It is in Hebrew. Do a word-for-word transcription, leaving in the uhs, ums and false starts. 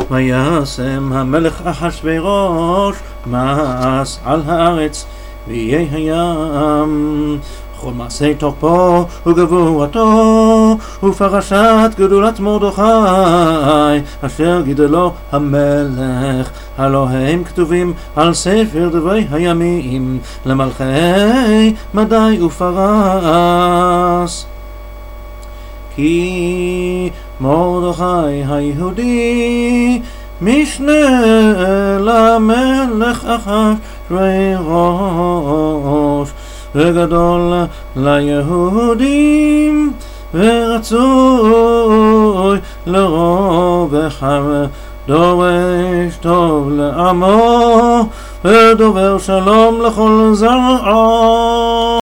וישם המלך אחשוורוש מס על הארץ ואיי הים, כל מעשי תוקפו וגבורתו ופרשת גדולת מרדכי אשר גידלו המלך, הלא הם כתובים על ספר דברי הימים למלכי מדי ופרס. כי מרדכי היהודי משנה למלך אחשוורוש וגדול ליהודים ורצוי לרוב וחם, דורש טוב לעמו ודובר שלום לכל זרעו.